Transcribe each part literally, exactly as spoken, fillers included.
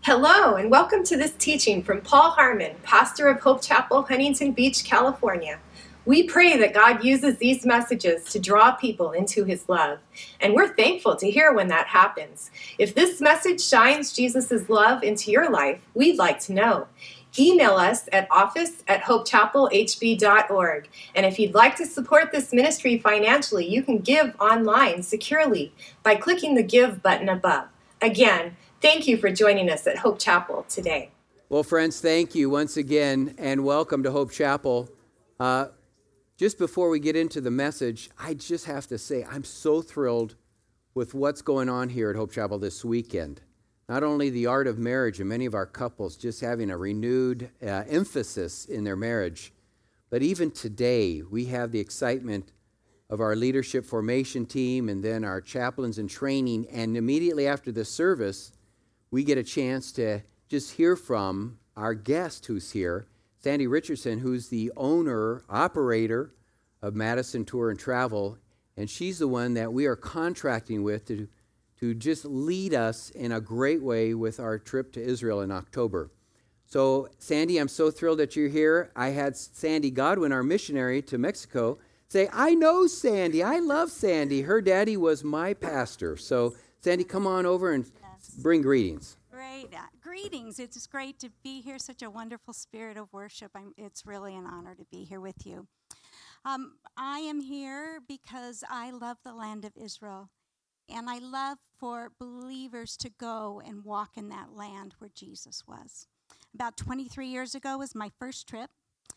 Hello, and welcome to this teaching from Paul Harmon, pastor of Hope Chapel, Huntington Beach, California. We pray that God uses these messages to draw people into his love, and we're thankful to hear when that happens. If this message shines Jesus' love into your life, we'd like to know. Email us at office at hopechapelhb dot org. And if you'd like to support this ministry financially, you can give online securely by clicking the Give button above. Again, thank you for joining us at Hope Chapel today. Well, friends, thank you once again, and welcome to Hope Chapel. Uh, just before we get into the message, I just have to say I'm so thrilled with what's going on here at Hope Chapel this weekend. Not only the art of marriage and many of our couples just having a renewed uh, emphasis in their marriage, but even today we have the excitement of our leadership formation team and then our chaplains in training, and immediately after the service, we get a chance to just hear from our guest who's here, Sandy Richardson, who's the owner, operator of Madison Tour and Travel, and she's the one that we are contracting with to, to just lead us in a great way with our trip to Israel in October. So, Sandy, I'm so thrilled that you're here. I had Sandy Godwin, our missionary to Mexico, say, I know Sandy. I love Sandy. Her daddy was my pastor. So, Sandy, come on over and bring greetings. Great. Uh, greetings. It's great to be here. Such a wonderful spirit of worship. I'm, it's really an honor to be here with you. Um, I am here because I love the land of Israel, and I love for believers to go and walk in that land where Jesus was. About twenty-three years ago was my first trip,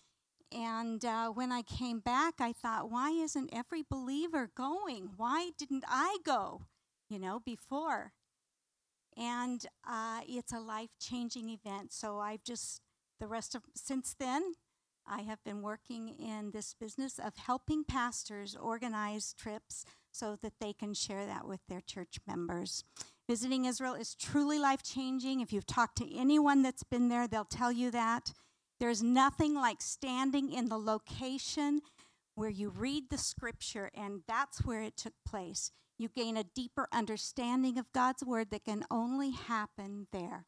and uh, when I came back, I thought, why isn't every believer going? Why didn't I go, you know, before? And uh, it's a life-changing event. So I've just, the rest of, since then, I have been working in this business of helping pastors organize trips so that they can share that with their church members. Visiting Israel is truly life-changing. If you've talked to anyone that's been there, they'll tell you that. There's nothing like standing in the location where you read the scripture, and that's where it took place. You gain a deeper understanding of God's word that can only happen there.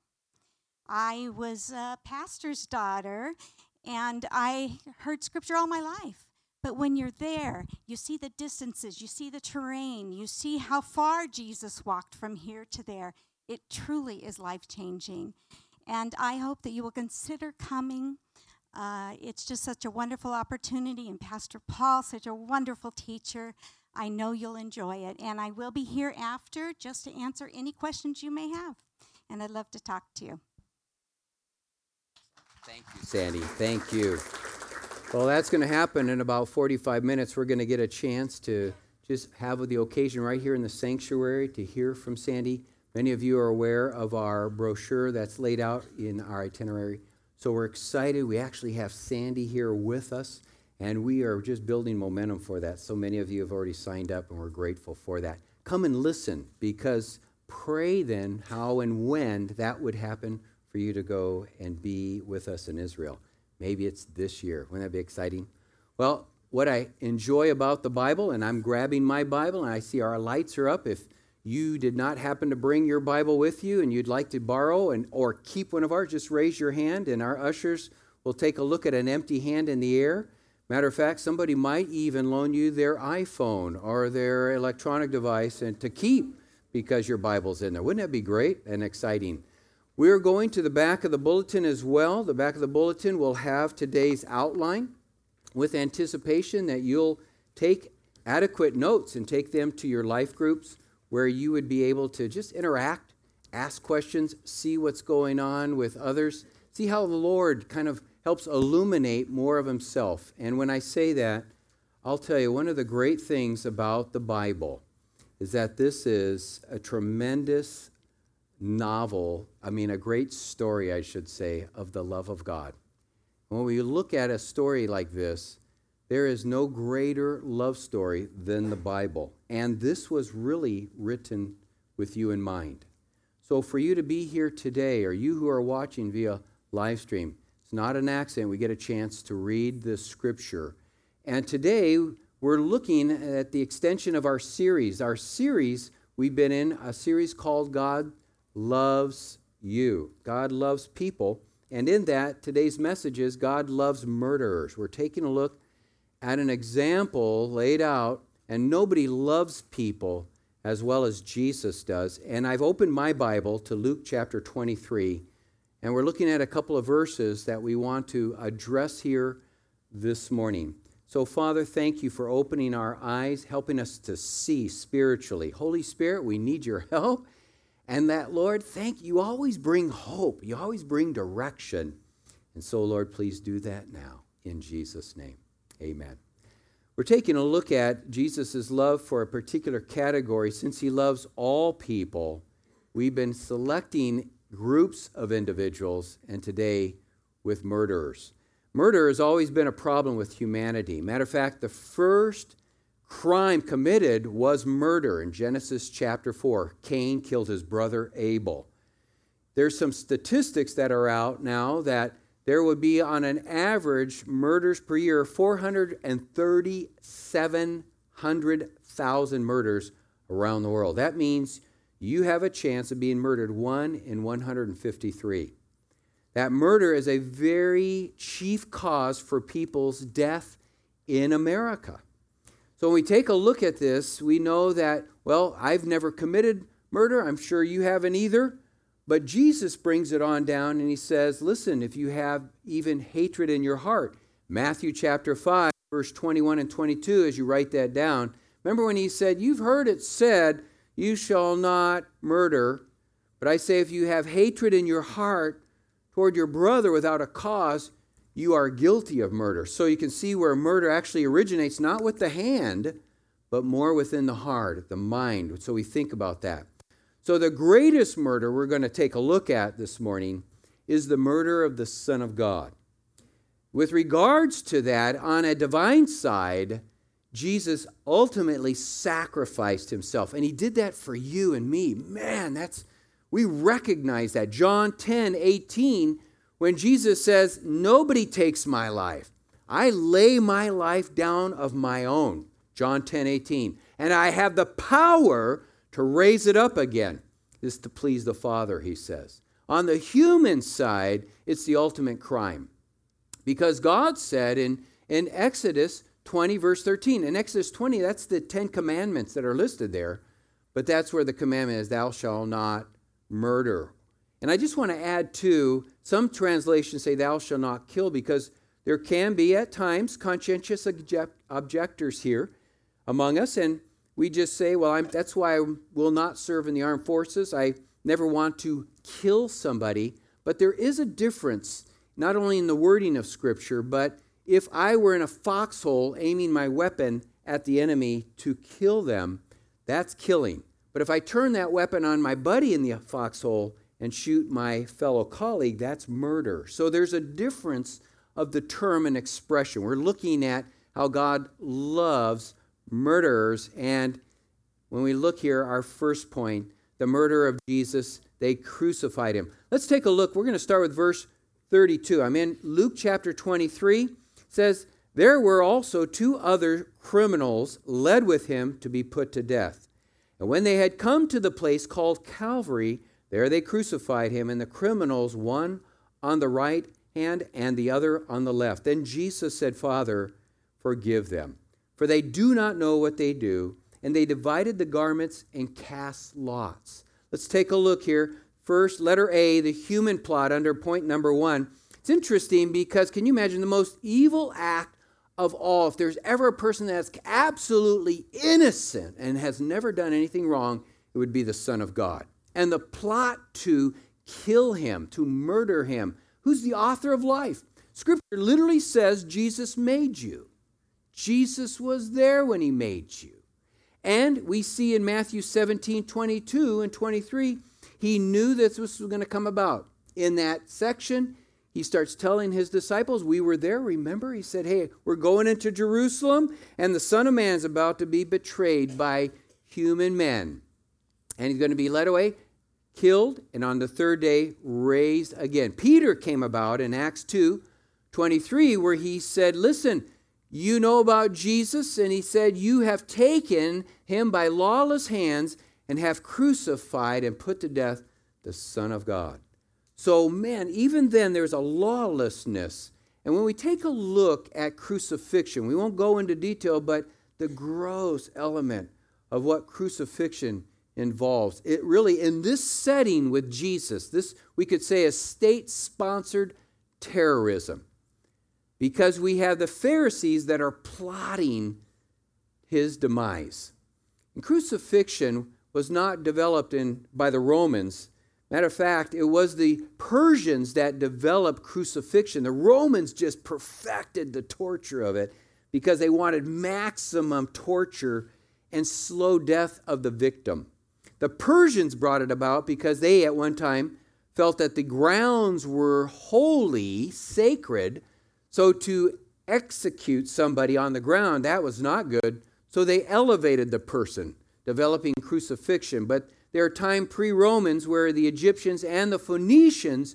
I was a pastor's daughter, and I heard scripture all my life. But when you're there, you see the distances, you see the terrain, you see how far Jesus walked from here to there. It truly is life-changing. And I hope that you will consider coming. Uh, it's just such a wonderful opportunity, and Pastor Paul, such a wonderful teacher. I know you'll enjoy it, and I will be here after just to answer any questions you may have, and I'd love to talk to you. Thank you, Sandy. Thank you. Well, that's going to happen in about forty-five minutes. We're going to get a chance to just have the occasion right here in the sanctuary to hear from Sandy. Many of you are aware of our brochure that's laid out in our itinerary, so we're excited. We actually have Sandy here with us, and we are just building momentum for that. So many of you have already signed up, and we're grateful for that. Come and listen, because pray then how and when that would happen for you to go and be with us in Israel. Maybe it's this year. Wouldn't that be exciting? Well, what I enjoy about the Bible, and I'm grabbing my Bible, and I see our lights are up. If you did not happen to bring your Bible with you and you'd like to borrow and or keep one of ours, just raise your hand, and our ushers will take a look at an empty hand in the air. Matter of fact, somebody might even loan you their iPhone or their electronic device and to keep because your Bible's in there. Wouldn't that be great and exciting? We're going to the back of the bulletin as well. The back of the bulletin will have today's outline with anticipation that you'll take adequate notes and take them to your life groups where you would be able to just interact, ask questions, see what's going on with others, see how the Lord kind of helps illuminate more of himself. And when I say that, I'll tell you, one of the great things about the Bible is that this is a tremendous novel, I mean a great story, I should say, of the love of God. When we look at a story like this, there is no greater love story than the Bible. And this was really written with you in mind. So for you to be here today, or you who are watching via live stream, it's not an accident we get a chance to read the scripture. And today we're looking at the extension of our series. Our series, we've been in a series called God Loves you. God loves people. And in that, today's message is God loves murderers. We're taking a look at an example laid out, and nobody loves people as well as Jesus does. And I've opened my Bible to Luke chapter twenty-three, and we're looking at a couple of verses that we want to address here this morning. So, Father, thank you for opening our eyes, helping us to see spiritually. Holy Spirit, we need your help. And that, Lord, thank you. You always bring hope. You always bring direction. And so, Lord, please do that now. In Jesus' name, amen. We're taking a look at Jesus' love for a particular category. Since he loves all people, we've been selecting groups of individuals, and today with murderers. Murder has always been a problem with humanity. Matter of fact, the first crime committed was murder in Genesis chapter four. Cain killed his brother Abel. There's some statistics that are out now that there would be on an average murders per year, four hundred thirty-seven thousand murders around the world. That means you have a chance of being murdered one in one hundred fifty-three. That murder is a very chief cause for people's death in America. So when we take a look at this, we know that, well, I've never committed murder. I'm sure you haven't either. But Jesus brings it on down and he says, listen, if you have even hatred in your heart, Matthew chapter five, verse twenty-one and twenty-two, as you write that down, remember when he said, you've heard it said, you shall not murder. But I say, if you have hatred in your heart toward your brother without a cause, you are guilty of murder. So you can see where murder actually originates, not with the hand, but more within the heart, the mind. So we think about that. So the greatest murder we're going to take a look at this morning is the murder of the Son of God. With regards to that, on a divine side, Jesus ultimately sacrificed himself. And he did that for you and me. Man, that's we recognize that. John ten eighteen, when Jesus says, nobody takes my life. I lay my life down of my own. John ten eighteen. And I have the power to raise it up again. This is to please the Father, he says. On the human side, it's the ultimate crime. Because God said in, in Exodus twenty, verse thirteen. In Exodus twenty, that's the Ten Commandments that are listed there. But that's where the commandment is, thou shalt not murder. And I just want to add, too, some translations say thou shalt not kill, because there can be at times conscientious object- objectors here among us. And we just say, well, I'm, that's why I will not serve in the armed forces. I never want to kill somebody. But there is a difference, not only in the wording of Scripture, but if I were in a foxhole aiming my weapon at the enemy to kill them, that's killing. But if I turn that weapon on my buddy in the foxhole and shoot my fellow colleague, that's murder. So there's a difference of the term and expression. We're looking at how God loves murderers. And when we look here, our first point, the murder of Jesus, they crucified him. Let's take a look. We're going to start with verse thirty-two. I'm in Luke chapter twenty-three. It says, there were also two other criminals led with him to be put to death. And when they had come to the place called Calvary, there they crucified him, and the criminals, one on the right hand and the other on the left. Then Jesus said, Father, forgive them, for they do not know what they do. And they divided the garments and cast lots. Let's take a look here. First, letter A, the human plot under point number one. It's interesting because can you imagine the most evil act of all? If there's ever a person that's absolutely innocent and has never done anything wrong, it would be the Son of God. And the plot to kill him, to murder him. Who's the author of life? Scripture literally says Jesus made you. Jesus was there when he made you. And we see in Matthew seventeen, twenty-two and twenty-three, he knew this was going to come about. In that section, he starts telling his disciples, we were there, remember? He said, hey, we're going into Jerusalem, and the Son of Man is about to be betrayed by human men. And he's going to be led away, killed, and on the third day, raised again. Peter came about in Acts two twenty-three, where he said, listen, you know about Jesus, and he said, you have taken him by lawless hands and have crucified and put to death the Son of God. So, man, even then there's a lawlessness. And when we take a look at crucifixion, we won't go into detail, but the gross element of what crucifixion involves, it really, in this setting with Jesus, this we could say is state-sponsored terrorism. Because we have the Pharisees that are plotting his demise. And crucifixion was not developed in by the Romans. Matter of fact, it was the Persians that developed crucifixion. The Romans just perfected the torture of it because they wanted maximum torture and slow death of the victim. The Persians brought it about because they at one time felt that the grounds were holy, sacred, so to execute somebody on the ground, that was not good. So they elevated the person, developing crucifixion. But there are times pre-Romans where the Egyptians and the Phoenicians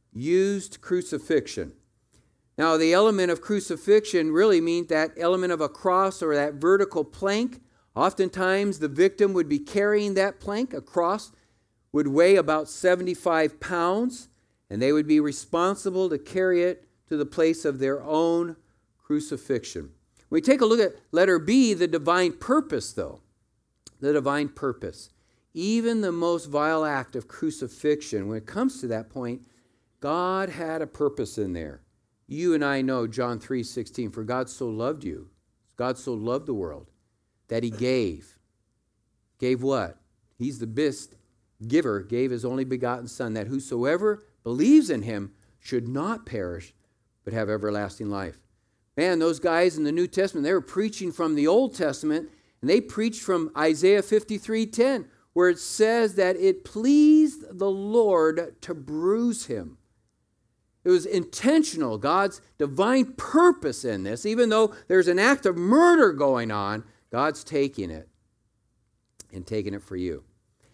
used crucifixion. Now, the element of crucifixion really means that element of a cross or that vertical plank. Oftentimes, the victim would be carrying that plank. A cross would weigh about seventy-five pounds, and they would be responsible to carry it to the place of their own crucifixion. When we take a look at letter B, the divine purpose, though. The divine purpose. Even the most vile act of crucifixion, when it comes to that point, God had a purpose in there. You and I know John three sixteen, for God so loved you, God so loved the world, that he gave. Gave what? He's the best giver, gave his only begotten Son, that whosoever believes in him should not perish, but have everlasting life. Man, those guys in the New Testament, they were preaching from the Old Testament, and they preached from Isaiah fifty-three ten, where it says that it pleased the Lord to bruise him. It was intentional, God's divine purpose in this. Even though there's an act of murder going on, God's taking it and taking it for you.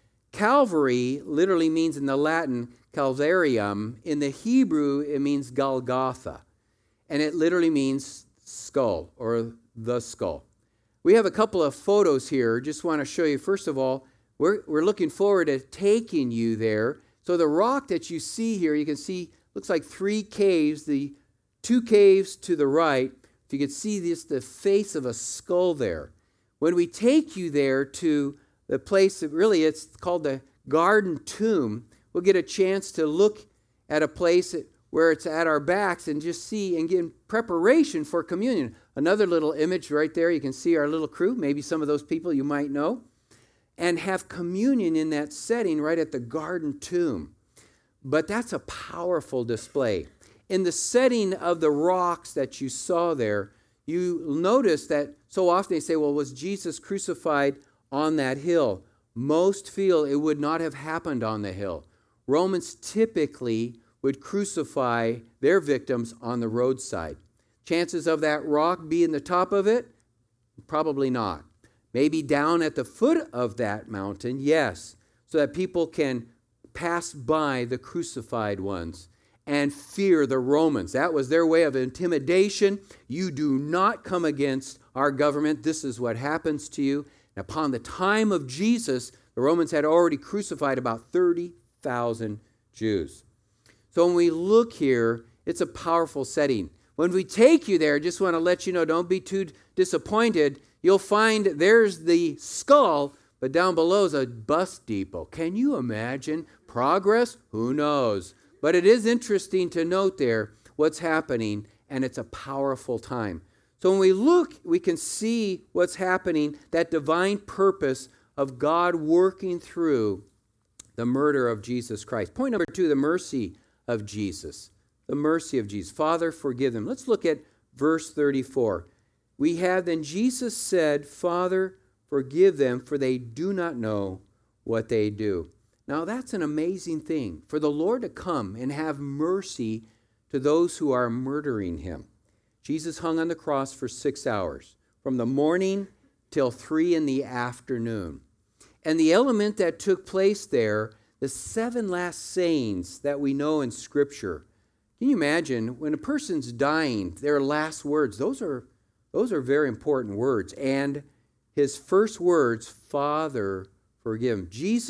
Calvary literally means in the Latin, Calvarium. In the Hebrew, it means Golgotha. And it literally means skull or the skull. We have a couple of photos here. Just want to show you, first of all, we're, we're looking forward to taking you there. So the rock that you see here, you can see, looks like three caves. The two caves to the right, if you could see this, the face of a skull there. When we take you there to the place that really it's called the Garden Tomb, we'll get a chance to look at a place where it's at our backs and just see and get in preparation for communion. Another little image right there, you can see our little crew, maybe some of those people you might know, and have communion in that setting right at the Garden Tomb. But that's a powerful display. In the setting of the rocks that you saw there, you notice that so often they say, well, was Jesus crucified on that hill? Most feel it would not have happened on the hill. Romans typically would crucify their victims on the roadside. Chances of that rock being the top of it? Probably not. Maybe down at the foot of that mountain, yes, so that people can pass by the crucified ones and fear the Romans. That was their way of intimidation. You do not come against our government. This is what happens to you. And upon the time of Jesus, the Romans had already crucified about thirty thousand Jews. So when we look here, it's a powerful setting. When we take you there, I just want to let you know, don't be too disappointed. You'll find there's the skull, but down below is a bus depot. Can you imagine? Progress? Who knows? But it is interesting to note there what's happening, and it's a powerful time. So when we look, we can see what's happening, that divine purpose of God working through the murder of Jesus Christ. Point number two, the mercy of Jesus. The mercy of Jesus. Father, forgive them. Let's look at verse thirty-four. We have, then Jesus said, Father, forgive them, for they do not know what they do. Now that's an amazing thing, for the Lord to come and have mercy to those who are murdering him. Jesus hung on the cross for six hours, from the morning till three in the afternoon. And the element that took place there, the seven last sayings that we know in Scripture. Can you imagine when a person's dying, their last words, those are, those are very important words. And his first words, Father, forgive them. Jesus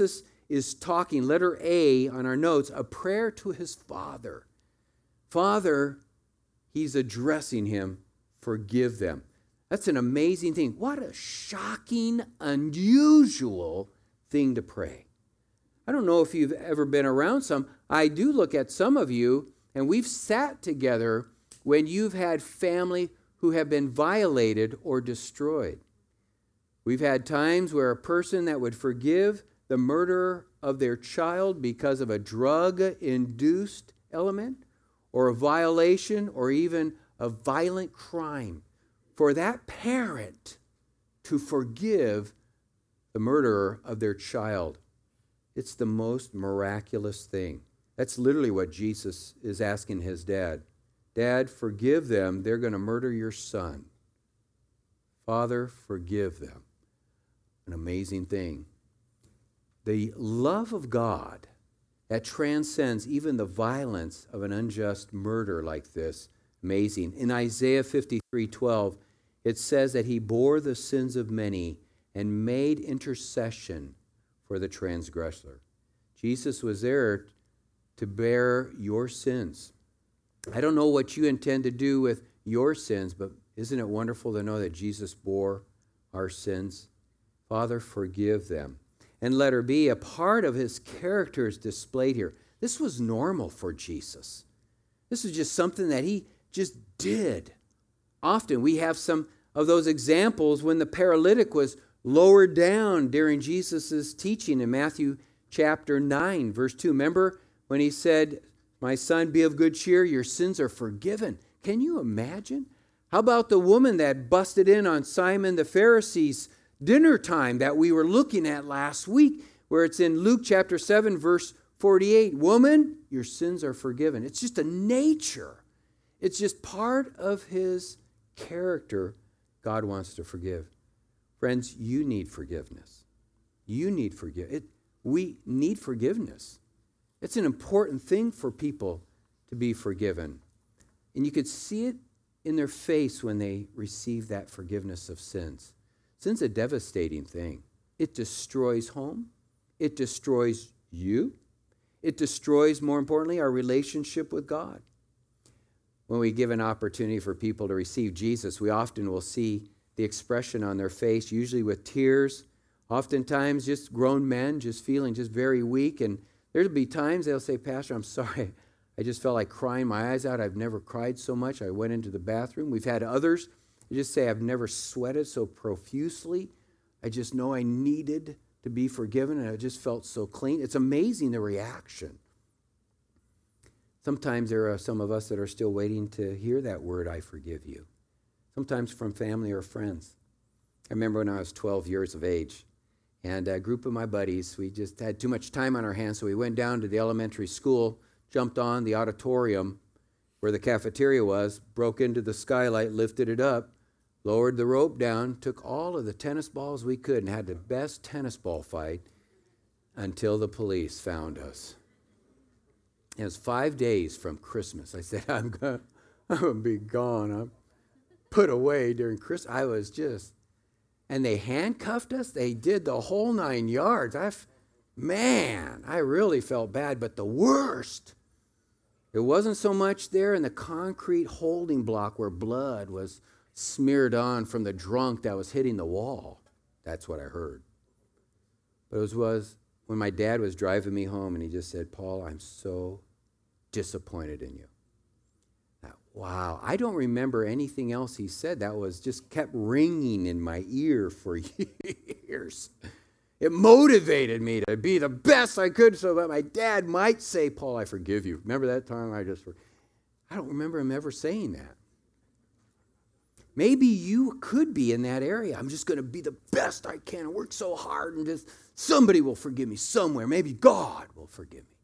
is talking, letter A on our notes, a prayer to his Father. Father, he's addressing him, forgive them. That's an amazing thing. What a shocking, unusual thing to pray. I don't know if you've ever been around some. I do look at some of you, and we've sat together when you've had family who have been violated or destroyed. We've had times where a person that would forgive the murderer of their child because of a drug-induced element or a violation or even a violent crime, for that parent to forgive the murderer of their child. It's the most miraculous thing. That's literally what Jesus is asking his dad. Dad, forgive them. They're going to murder your son. Father, forgive them. An amazing thing. The love of God that transcends even the violence of an unjust murder like this. Amazing. In Isaiah fifty-three twelve, it says that he bore the sins of many and made intercession for the transgressor. Jesus was there to bear your sins. I don't know what you intend to do with your sins, but isn't it wonderful to know that Jesus bore our sins? Father, forgive them. And letter B, a part of his character is displayed here. This was normal for Jesus. This is just something that he just did. Often we have some of those examples when the paralytic was lowered down during Jesus' teaching in Matthew chapter nine, verse two. Remember when he said, my son, be of good cheer, your sins are forgiven. Can you imagine? How about the woman that busted in on Simon the Pharisee's dinner time that we were looking at last week, where it's in Luke chapter seven, verse forty-eight. Woman, your sins are forgiven. It's just a nature. It's just part of his character. God wants to forgive. Friends, you need forgiveness. You need forgiveness. We need forgiveness. It's an important thing for people to be forgiven. And you could see it in their face when they receive that forgiveness of sins. Sin's a devastating thing. It destroys home. It destroys you. It destroys, more importantly, our relationship with God. When we give an opportunity for people to receive Jesus, we often will see the expression on their face, usually with tears, oftentimes just grown men just feeling just very weak. And there'll be times they'll say, Pastor, I'm sorry. I just felt like crying my eyes out. I've never cried so much. I went into the bathroom. We've had others who just say, I've never sweated so profusely. I just know I needed to be forgiven, and I just felt so clean. It's amazing, the reaction. Sometimes there are some of us that are still waiting to hear that word, I forgive you. Sometimes from family or friends. I remember when I was twelve years of age, and a group of my buddies, we just had too much time on our hands, so we went down to the elementary school, jumped on the auditorium where the cafeteria was, broke into the skylight, lifted it up, lowered the rope down, took all of the tennis balls we could, and had the best tennis ball fight until the police found us. It was five days from Christmas. I said, I'm going I'm to be gone. I'm put away during Christmas. I was just, and they handcuffed us. They did the whole nine yards. I, man, I really felt bad. But the worst, it wasn't so much there in the concrete holding block where blood was smeared on from the drunk that was hitting the wall. That's what I heard. But it was, was when my dad was driving me home, and he just said, Paul, I'm so disappointed in you. Now, wow, I don't remember anything else he said. That was just kept ringing in my ear for years. It motivated me to be the best I could so that my dad might say, Paul, I forgive you. Remember that time? I just, I don't remember him ever saying that. Maybe you could be in that area. I'm just going to be the best I can and work so hard, and just somebody will forgive me somewhere. Maybe God will forgive me.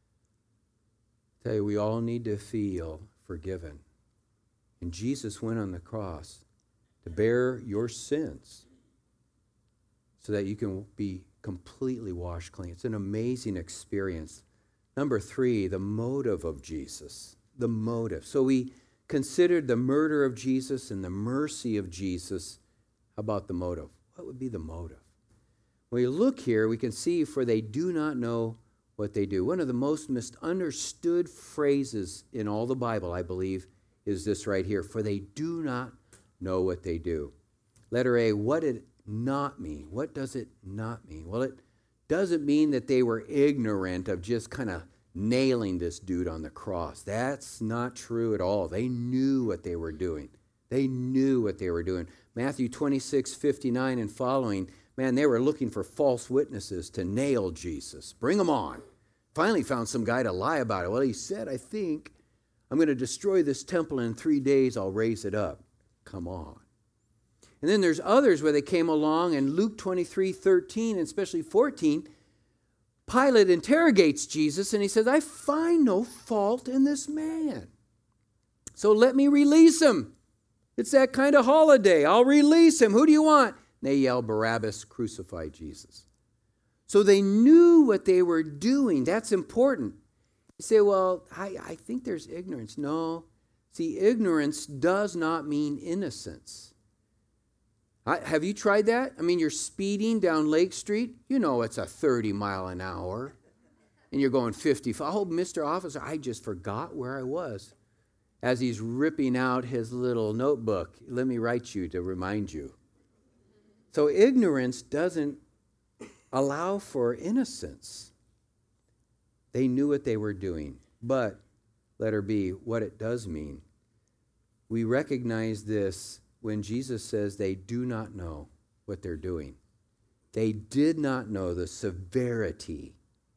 I tell you, we all need to feel forgiven. And Jesus went on the cross to bear your sins so that you can be completely washed clean. It's an amazing experience. Number three, the motive of Jesus. The motive. So we considered the murder of Jesus and the mercy of Jesus. How about the motive? What would be the motive? When we look here, we can see, for they do not know what they do. One of the most misunderstood phrases in all the Bible, I believe, is this right here. For they do not know what they do. Letter A, what did it not mean? What does it not mean? Well, it doesn't mean that they were ignorant of just kind of nailing this dude on the cross. That's not true at all. They knew what they were doing. They knew what they were doing. Matthew twenty-six fifty-nine and following, man, they were looking for false witnesses to nail Jesus. Bring them on. Finally found some guy to lie about it. Well, he said, I think, I'm going to destroy this temple, and in three days I'll raise it up. Come on. And then there's others where they came along, and Luke twenty-three thirteen and especially fourteen, Pilate interrogates Jesus, and he says, I find no fault in this man. So let me release him. It's that kind of holiday. I'll release him. Who do you want? And they yell, Barabbas, crucify Jesus. So they knew what they were doing. That's important. You say, well, I, I think there's ignorance. No. See, ignorance does not mean innocence. I, have you tried that? I mean, you're speeding down Lake Street. You know it's a thirty mile an hour. And you're going fifty. Oh, Mister Officer, I just forgot where I was. As he's ripping out his little notebook, let me write you to remind you. So ignorance doesn't allow for innocence. They knew what they were doing. But, letter B, what it does mean. We recognize this when Jesus says they do not know what they're doing. They did not know the severity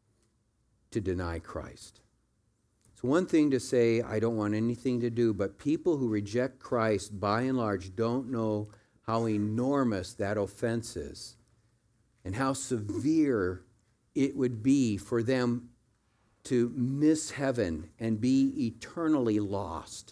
to deny Christ. It's one thing to say, I don't want anything to do, but people who reject Christ, by and large, don't know how enormous that offense is and how severe it would be for them to miss heaven and be eternally lost,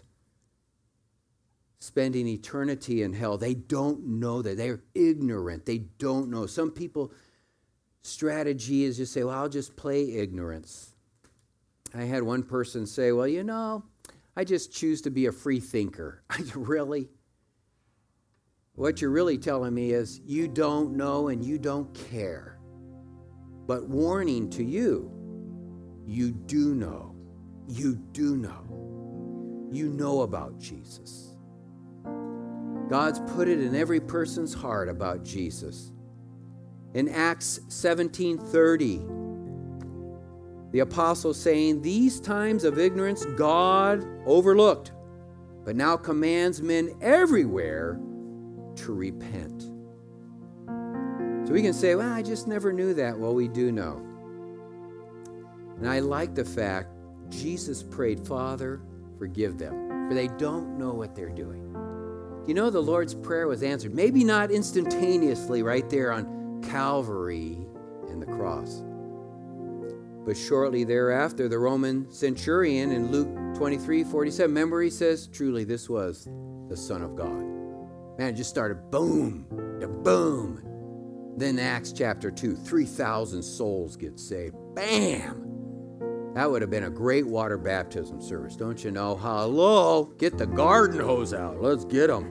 spending eternity in hell. They don't know that. They're ignorant. They don't know. Some people, strategy is just say, well, I'll just play ignorance. I had one person say, well, you know, I just choose to be a free thinker. Really? What you're really telling me is you don't know and you don't care. But warning to you, you do know. You do know. You know about Jesus. God's put it in every person's heart about Jesus. In Acts seventeen thirty, the apostle saying, these times of ignorance God overlooked, but now commands men everywhere to repent. So we can say, well, I just never knew that. Well, we do know. And I like the fact Jesus prayed, Father, forgive them, for they don't know what they're doing. You know, the Lord's Prayer was answered, maybe not instantaneously right there on Calvary and the cross. But shortly thereafter, the Roman centurion in Luke twenty-three forty-seven, remember he says, truly this was the Son of God. Man, it just started boom, to boom. Then Acts chapter two, three thousand souls get saved. Bam! That would have been a great water baptism service, don't you know? Hello, get the garden hose out. Let's get them.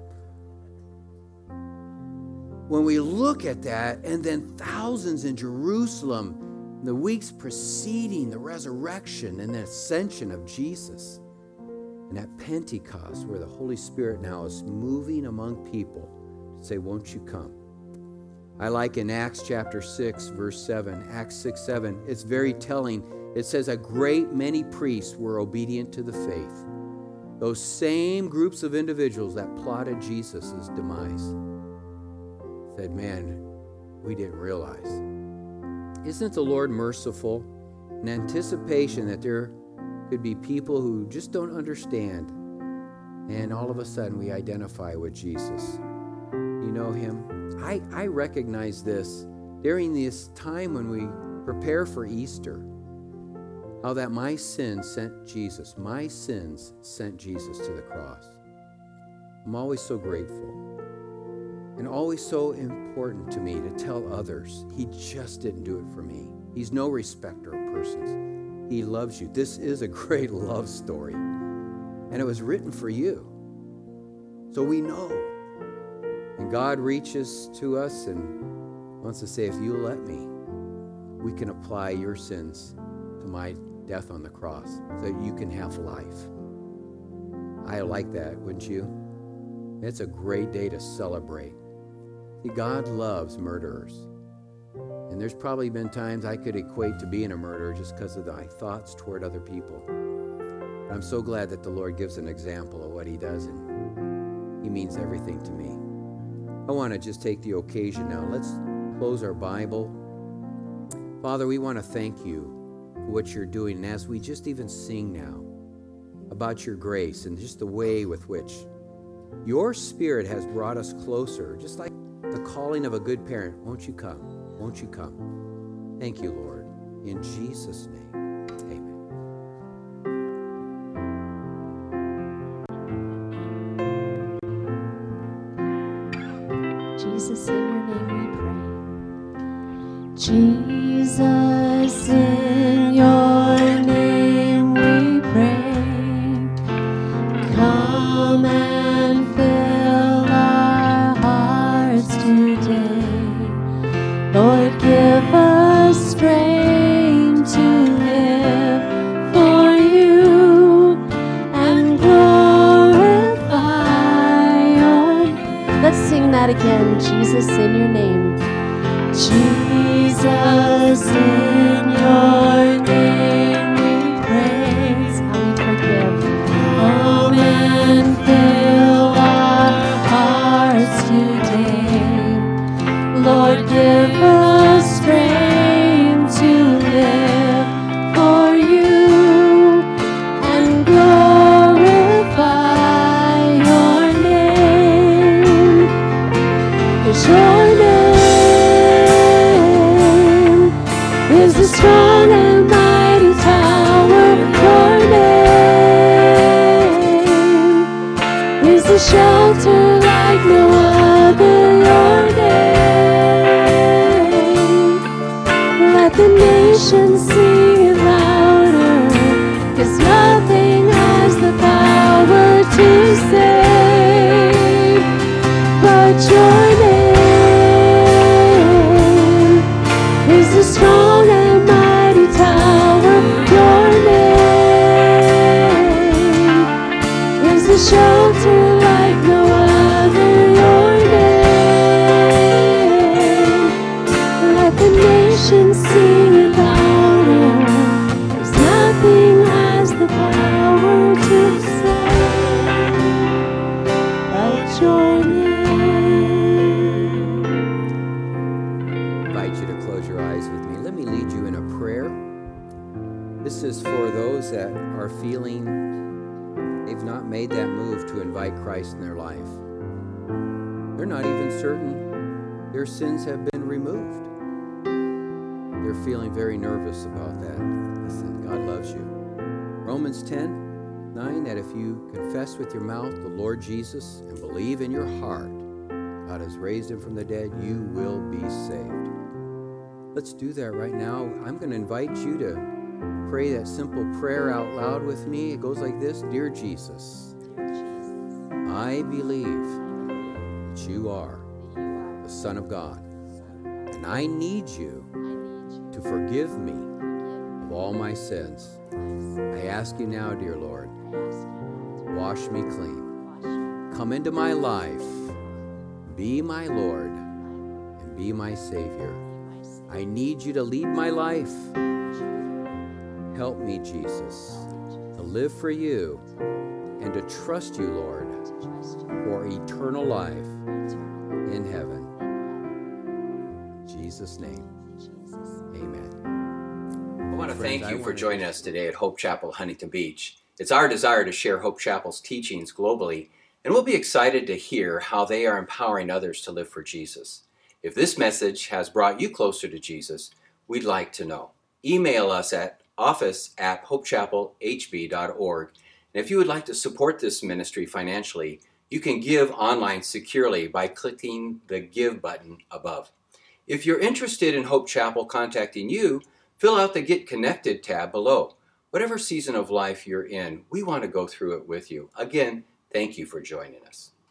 When we look at that, and then thousands in Jerusalem, the weeks preceding the resurrection and the ascension of Jesus, and at Pentecost, where the Holy Spirit now is moving among people to say, won't you come? I like in Acts chapter six, verse seven, Acts six, seven, it's very telling. It says a great many priests were obedient to the faith. Those same groups of individuals that plotted Jesus' demise said, man, we didn't realize. Isn't the Lord merciful? In anticipation that there could be people who just don't understand, and all of a sudden we identify with Jesus. You know him? I, I recognize this during this time when we prepare for Easter, how that my sins sent Jesus, my sins sent Jesus to the cross. I'm always so grateful and always so important to me to tell others, he just didn't do it for me. He's no respecter of persons. He loves you. This is a great love story, and it was written for you. So we know. And God reaches to us and wants to say, if you let me, we can apply your sins to my death on the cross so that you can have life. I like that, wouldn't you? It's a great day to celebrate. See, God loves murderers. And there's probably been times I could equate to being a murderer just because of my thoughts toward other people. But I'm so glad that the Lord gives an example of what he does, and he means everything to me. I want to just take the occasion now. Let's close our Bible. Father, we want to thank you for what you're doing. And as we just even sing now about your grace and just the way with which your Spirit has brought us closer, just like the calling of a good parent. Won't you come? Won't you come? Thank you, Lord. In Jesus' name, amen. Jesus, in your name we pray. Jesus, in your name we pray. Come and fill our hearts today. Lord, give us strength to live for you and glorify your name. Let's sing that again. Jesus, in your name. Jesus, in your name we praise. How we forgive. Come and fill our hearts today. Lord, give us strength to live for you and glorify your name. 'Cause your name is the strong and mighty tower. Your name is the shelter like no other. Your name, let the nations sing it louder. 'Cause nothing has the power to save but your name is the strong and mighty tower. Your name is the shelter like no other. Your name, let the nations sing it louder. 'Cause nothing has the power to save but your name. I invite you to close your eyes with me. Let me lead you in a prayer. This is for those that are feeling they've not made that move to invite Christ in their life. They're not even certain their sins have been removed. They're feeling very nervous about that. Listen, God loves you. Romans ten nine, that if you confess with your mouth the Lord Jesus and believe in your heart God has raised him from the dead, you will be saved. Let's do that right now. I'm going to invite you to pray that simple prayer out loud with me. It goes like this. Dear Jesus, I believe that you are the Son of God, and I need you to forgive me of all my sins. I ask you now, dear Lord, wash me clean. Come into my life. Be my Lord and be my Savior. I need you to lead my life. Help me, Jesus, to live for you and to trust you, Lord, for eternal life in heaven. In Jesus' name, amen. I want to Friends, thank I you for wanna- joining us today at Hope Chapel, Huntington Beach. It's our desire to share Hope Chapel's teachings globally, and we'll be excited to hear how they are empowering others to live for Jesus. If this message has brought you closer to Jesus, we'd like to know. Email us at office at hopechapelhb dot org. And if you would like to support this ministry financially, you can give online securely by clicking the Give button above. If you're interested in Hope Chapel contacting you, fill out the Get Connected tab below. Whatever season of life you're in, we want to go through it with you. Again, thank you for joining us.